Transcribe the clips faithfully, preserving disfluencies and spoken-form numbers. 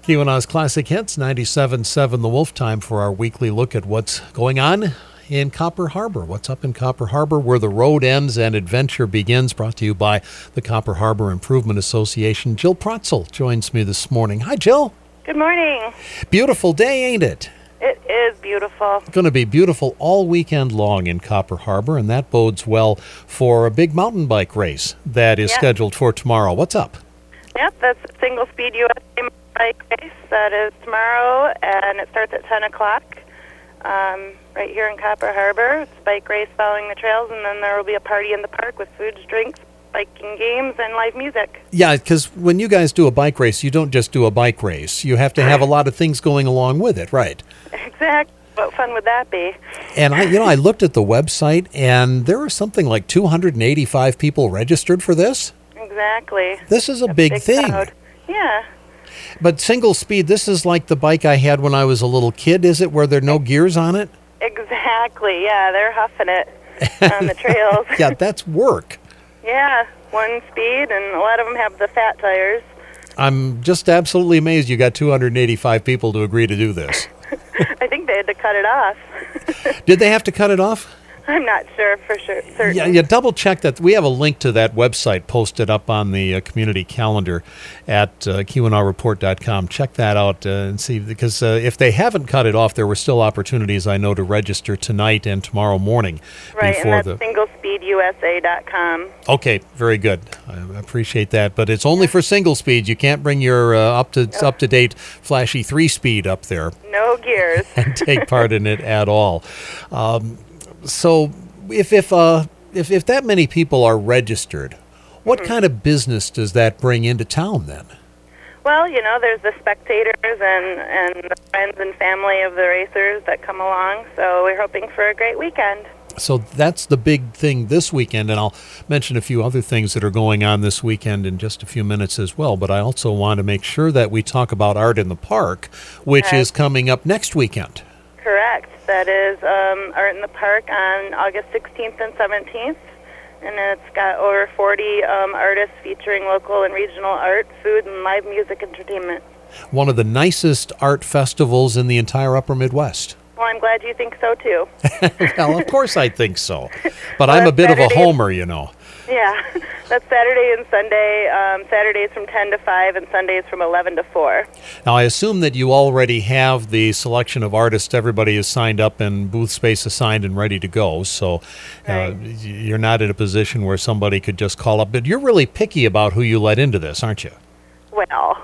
Keweenaw's Classic Hits, ninety-seven point seven The Wolf. Time for our weekly look at what's going on in Copper Harbor. What's up in Copper Harbor, where the road ends and adventure begins, brought to you by the Copper Harbor Improvement Association. Jill Protzel joins me this morning. Hi, Jill. Good morning. Beautiful day, ain't it? It is beautiful. It's going to be beautiful all weekend long in Copper Harbor, and that bodes well for a big mountain bike race that is Yep. scheduled for tomorrow. What's up? Yep, that's Single Speed U S A bike race. That is tomorrow, and it starts at ten o'clock um, right here in Copper Harbor. It's a bike race following the trails, and then there will be a party in the park with foods, drinks, biking games, and live music. Yeah, because when you guys do a bike race, you don't just do a bike race. You have to have a lot of things going along with it, right? Exactly. What fun would that be? And I, you know, I looked at the website, and there are something like two hundred eighty-five people registered for this. Exactly. This is a, A big, big thing. crowd. Yeah. But single speed, this is like the bike I had when I was a little kid, is it, where there are no gears on it? Exactly. Yeah, they're huffing it on the trails. Yeah, that's work. Yeah, one speed, and a lot of them have the fat tires. I'm just absolutely amazed you got two hundred eighty-five people to agree to do this. I think they had to cut it off. Did they have to cut it off? I'm not sure for sure. Certain. Yeah, yeah, double check that. We have a link to that website posted up on the uh, community calendar at uh, Keweenaw Report dot com. Check that out uh, and see, because uh, if they haven't cut it off, there were still opportunities, I know, to register tonight and tomorrow morning. Right, before and that's the single speed U S A dot com. Okay, very good. I appreciate that, but it's only for single speed. You can't bring your uh, up to Oh. up to date flashy three speed up there No gears. and take part in it at all. Um, so, if if uh if if that many people are registered, what Mm-hmm. kind of business does that bring into town then? Well, you know, there's the spectators and, and the friends and family of the racers that come along, so we're hoping for a great weekend. So that's the big thing this weekend, and I'll mention a few other things that are going on this weekend in just a few minutes as well. But I also want to make sure that we talk about Art in the Park, which Okay. is coming up next weekend. Correct. That is um, Art in the Park on August sixteenth and seventeenth. And it's got over forty um, artists featuring local and regional art, food, and live music entertainment. One of the nicest art festivals in the entire upper Midwest. Well, I'm glad you think so, too. Well, of course I think so. But Well, I'm a that's bit of a Saturday. homer, you know. Yeah, that's Saturday and Sunday. Um, Saturdays from ten to five and Sundays from eleven to four. Now, I assume that you already have the selection of artists. Everybody is signed up and booth space assigned and ready to go. So uh, Right. you're not in a position where somebody could just call up. But you're really picky about who you let into this, aren't you? Well,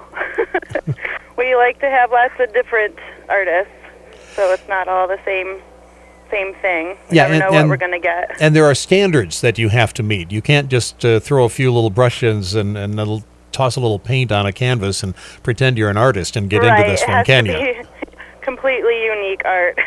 we like to have lots of different artists, so it's not all the same same thing. We Yeah, never and- know what and- we're going to get. And there are standards that you have to meet. You can't just uh, throw a few little brushes and, and a little, toss a little paint on a canvas and pretend you're an artist and get right, into this it one, has can to you? be completely unique art.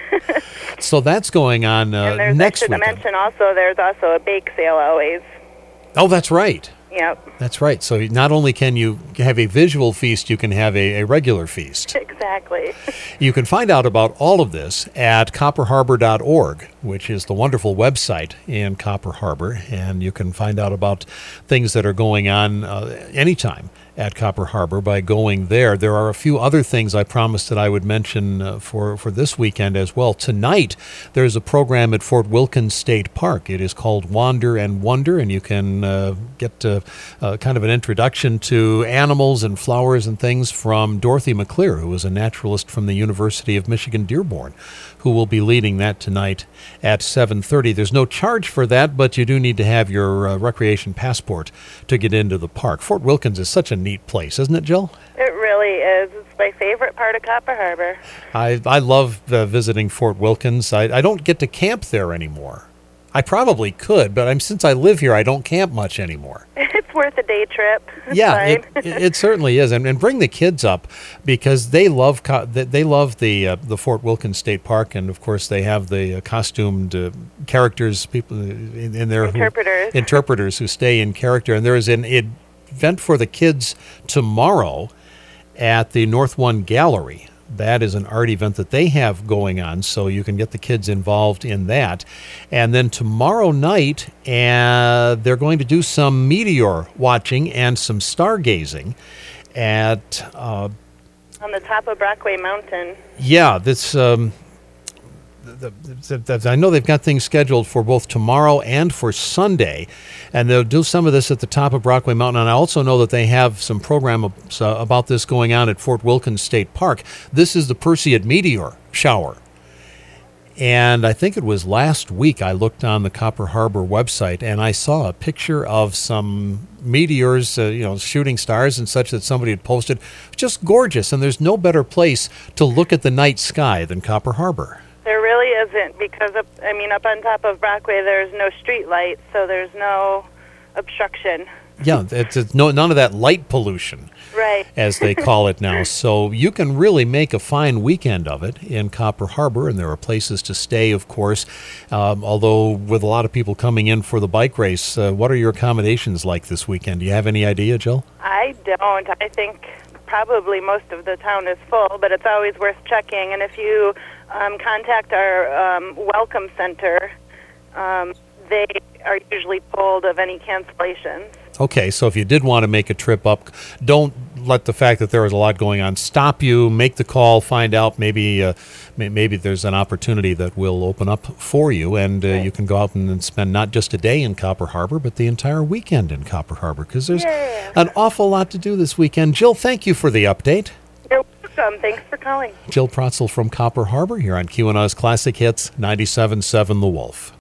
So that's going on uh, and there's, next I should weekend. mention also, there's also a bake sale always. Oh, that's right. Yep, That's right. So not only can you have a visual feast, you can have a, a regular feast. exactly. You can find out about all of this at copper harbor dot org, which is the wonderful website in Copper Harbor, and you can find out about things that are going on uh, anytime at Copper Harbor by going there. There are a few other things I promised that I would mention uh, for, for this weekend as well. Tonight, there's a program at Fort Wilkins State Park. It is called Wander and Wonder, and you can uh, get uh, uh, kind of an introduction to animals and flowers and things from Dorothy McClear, who is a naturalist from the University of Michigan Dearborn, who will be leading that tonight at seven thirty. There's no charge for that, but you do need to have your uh, recreation passport to get into the park. Fort Wilkins is such a neat place, isn't it, Jill? It really is. It's my favorite part of Copper Harbor. I I love uh, visiting Fort Wilkins. I, I don't get to camp there anymore. I probably could, but I'm since I live here, I don't camp much anymore. It's worth a day trip. It's Yeah, fine. it, it certainly is, and, and bring the kids up because they love co- they they love the uh, the Fort Wilkins State Park, and of course they have the uh, costumed uh, characters, people in, in there, Interpreters. who, interpreters who stay in character, and there is an event for the kids tomorrow at the North One Gallery. That is an art event that they have going on, so you can get the kids involved in that. And then tomorrow night, uh, they're going to do some meteor watching and some stargazing at uh, On the top of Brockway Mountain. Yeah, this. Um, the, the, the, I know they've got things scheduled for both tomorrow and for Sunday, and they'll do some of this at the top of Brockway Mountain. And I also know that they have some program uh, about this going on at Fort Wilkins State Park. This is the Perseid meteor shower. And I think it was last week I looked on the Copper Harbor website and I saw a picture of some meteors, uh, you know, shooting stars and such that somebody had posted. Just gorgeous, and there's no better place to look at the night sky than Copper Harbor. There really isn't, because, up, I mean, up on top of Brockway there's no street lights, so there's no obstruction. Yeah, it's, it's no, none of that light pollution, right, as they call it now. So you can really make a fine weekend of it in Copper Harbor, and there are places to stay, of course. Um, although with a lot of people coming in for the bike race, uh, what are your accommodations like this weekend? Do you have any idea, Jill? I don't. I think probably most of the town is full, but it's always worth checking. And if you um, contact our um, welcome center, um, they are usually told of any cancellations. Okay, so if you did want to make a trip up, don't let the fact that there is a lot going on stop you. Make the call, find out. Maybe uh, may- maybe there's an opportunity that will open up for you, and uh, right. you can go out and, and spend not just a day in Copper Harbor, but the entire weekend in Copper Harbor, because there's yeah. an awful lot to do this weekend. Jill, thank you for the update. You're welcome. Thanks for calling. Jill Protzel from Copper Harbor here on Q and O's Classic Hits ninety-seven point seven The Wolf.